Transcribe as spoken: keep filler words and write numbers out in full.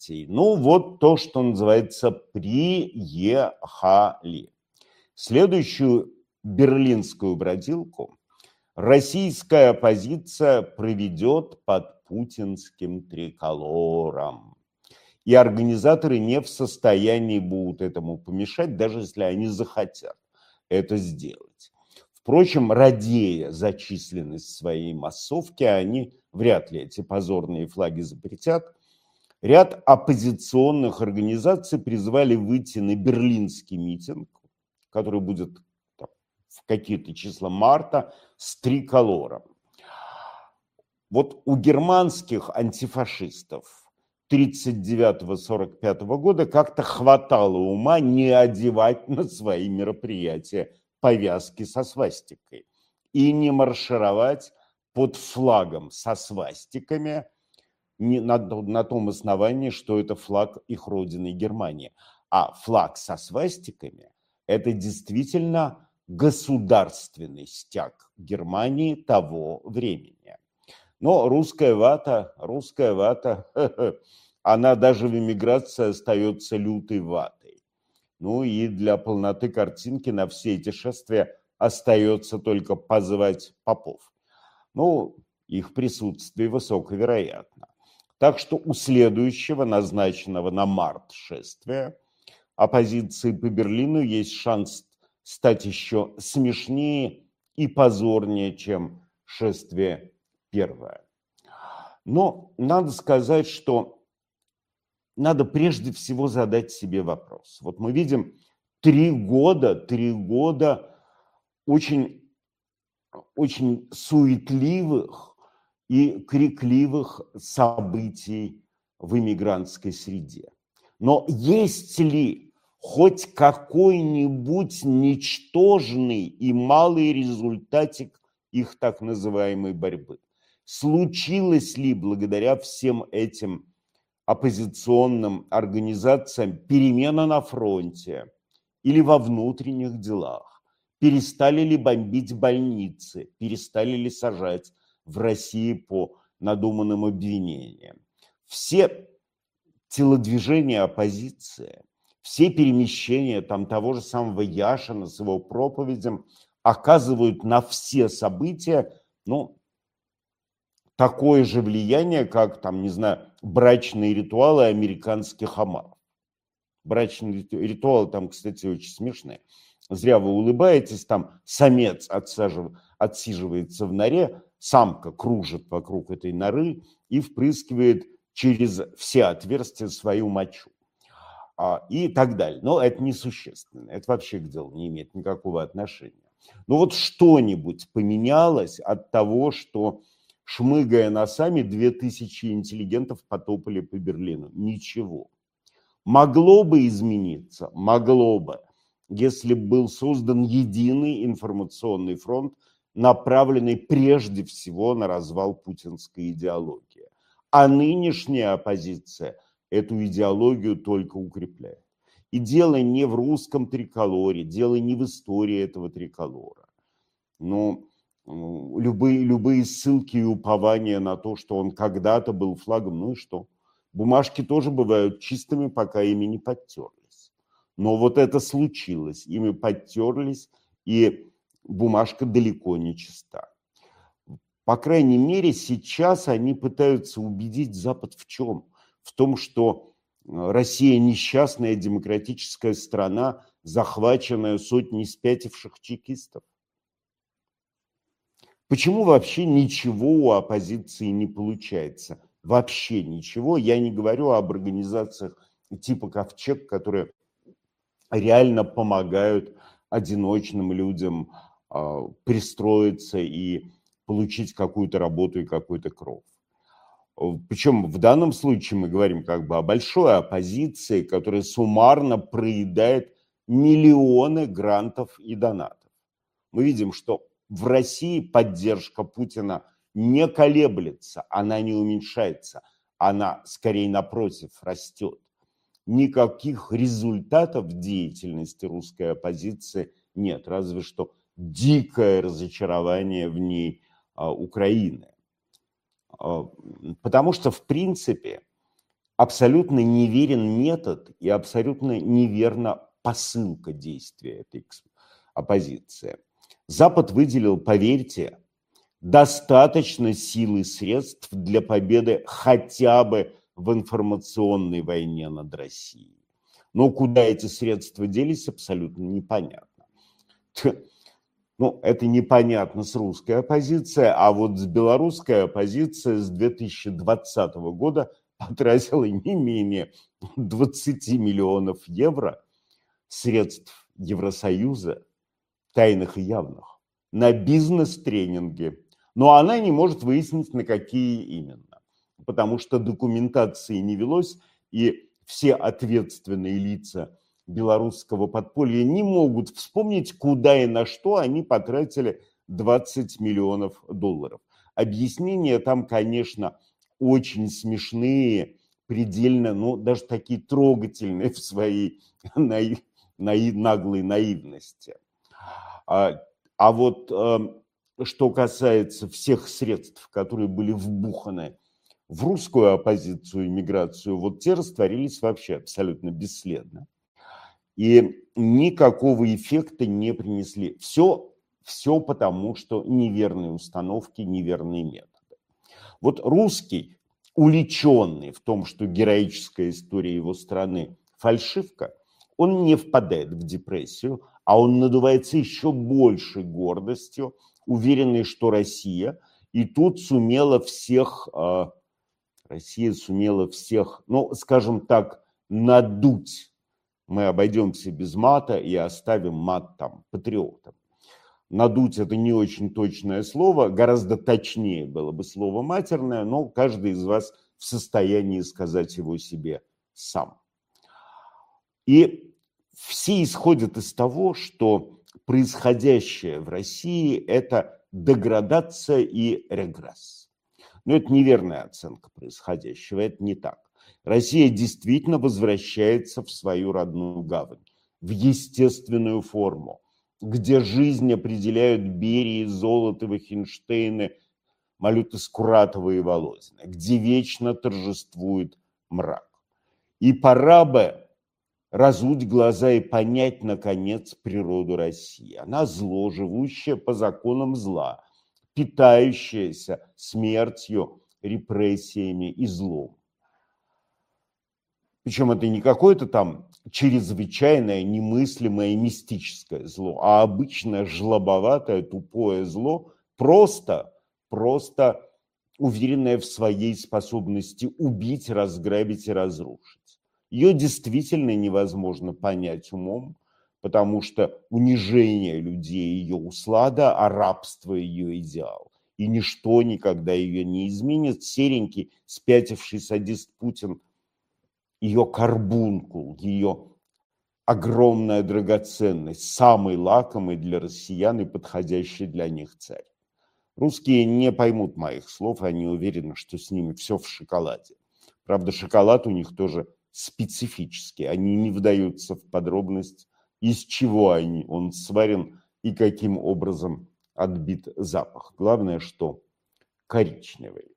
партий. Ну, вот то, что называется приехали. Следующую берлинскую бродилку российская оппозиция проведет под путинским триколором. И организаторы не в состоянии будут этому помешать, даже если они захотят это сделать. Впрочем, радея за численность своей массовки, они вряд ли эти позорные флаги запретят. Ряд оппозиционных организаций призвали выйти на берлинский митинг, который будет там в какие-то числа марта, с триколором. Вот у германских антифашистов тридцать девятого — сорок пятого года как-то хватало ума не одевать на свои мероприятия повязки со свастикой и не маршировать под флагом со свастиками не на, на том основании, что это флаг их родины Германии. А флаг со свастиками – это действительно государственный стяг Германии того времени. Но русская вата, русская вата, она даже в эмиграции остается лютой ватой. Ну и для полноты картинки на все эти шествия остается только позвать попов. Ну, их присутствие высоковероятно. Так что у следующего, назначенного на март шествия, оппозиции по Берлину есть шанс стать еще смешнее и позорнее, чем шествие первое. Но надо сказать, что надо прежде всего задать себе вопрос. Вот мы видим три года, три года очень, очень суетливых и крикливых событий в иммигрантской среде. Но есть ли хоть какой-нибудь ничтожный и малый результатик их так называемой борьбы? Случилось ли благодаря всем этим оппозиционным организациям перемена на фронте или во внутренних делах? Перестали ли бомбить больницы? Перестали ли сажать в России по надуманным обвинениям? Все телодвижения оппозиции, все перемещения там того же самого Яшина с его проповедям оказывают на все события, ну, такое же влияние, как, там, не знаю, брачные ритуалы американских омаров. Брачные ритуалы там, кстати, очень смешные. Зря вы улыбаетесь, там самец отсажив... отсиживается в норе, самка кружит вокруг этой норы и впрыскивает через все отверстия свою мочу. А, и так далее. Но это несущественно, это вообще к делу не имеет никакого отношения. Но вот что-нибудь поменялось от того, что, шмыгая носами, две тысячи интеллигентов потопали по Берлину? Ничего. Могло бы измениться, могло бы, если бы был создан единый информационный фронт, направленный прежде всего на развал путинской идеологии. А нынешняя оппозиция эту идеологию только укрепляет. И дело не в русском триколоре, дело не в истории этого триколора. Но любые, любые ссылки и упования на то, что он когда-то был флагом, ну и что? Бумажки тоже бывают чистыми, пока ими не подтерлись. Но вот это случилось, ими подтерлись, и бумажка далеко не чиста. По крайней мере, сейчас они пытаются убедить Запад в чем? В том, что Россия несчастная демократическая страна, захваченная сотней спятивших чекистов. Почему вообще ничего у оппозиции не получается? Вообще ничего. Я не говорю об организациях типа Ковчег, которые реально помогают одиночным людям э, пристроиться и получить какую-то работу и какой-то кров. Причем в данном случае мы говорим как бы о большой оппозиции, которая суммарно проедает миллионы грантов и донатов. Мы видим, что в России поддержка Путина не колеблется, она не уменьшается, она скорее напротив растет. Никаких результатов деятельности русской оппозиции нет, разве что дикое разочарование в ней а, Украины. Потому что, в принципе, абсолютно неверен метод и абсолютно неверна посылка действия этой оппозиции. Запад выделил, поверьте, достаточно сил и средств для победы хотя бы в информационной войне над Россией. Но куда эти средства делись, абсолютно непонятно. Ну, это непонятно с русской оппозицией, а вот с белорусской оппозицией с две тысячи двадцатого года потратила не менее двадцати миллионов евро средств Евросоюза, тайных и явных, на бизнес-тренинги. Но она не может выяснить, на какие именно, потому что документации не велось, и все ответственные лица белорусского подполья не могут вспомнить, куда и на что они потратили двадцать миллионов долларов. Объяснения там, конечно, очень смешные, предельно, ну, даже такие трогательные в своей наив, наив, наглой наивности. А, а вот что касается всех средств, которые были вбуханы в русскую оппозицию и миграцию, вот те растворились вообще абсолютно бесследно. И никакого эффекта не принесли. Все, все потому, что неверные установки, неверные методы. Вот русский, уличенный в том, что героическая история его страны фальшивка, он не впадает в депрессию, а он надувается еще большей гордостью, уверенный, что Россия и тут сумела всех, э, Россия сумела всех, ну, скажем так, надуть. Мы обойдемся без мата и оставим мат там патриотам. Надуть – это не очень точное слово, гораздо точнее было бы слово матерное, но каждый из вас в состоянии сказать его себе сам. И все исходят из того, что происходящее в России – это деградация и регресс. Но это неверная оценка происходящего, это не так. Россия действительно возвращается в свою родную гавань, в естественную форму, где жизнь определяют Берии, Золотовы, Хинштейны, Малюты Скуратовы и Володины, где вечно торжествует мрак. И пора бы разуть глаза и понять, наконец, природу России. Она зло, живущая по законам зла, питающаяся смертью, репрессиями и злом. Причем это не какое-то там чрезвычайное, немыслимое, мистическое зло, а обычное жлобоватое, тупое зло, просто, просто уверенное в своей способности убить, разграбить и разрушить. Ее действительно невозможно понять умом, потому что унижение людей ее услада, а рабство ее идеал. И ничто никогда ее не изменит. Серенький, спятивший садист Путин, ее карбункул, ее огромная драгоценность, самый лакомый для россиян и подходящий для них царь. Русские не поймут моих слов, они уверены, что с ними все в шоколаде. Правда, шоколад у них тоже специфический, они не вдаются в подробность, из чего они, он сварен и каким образом отбит запах. Главное, что коричневый.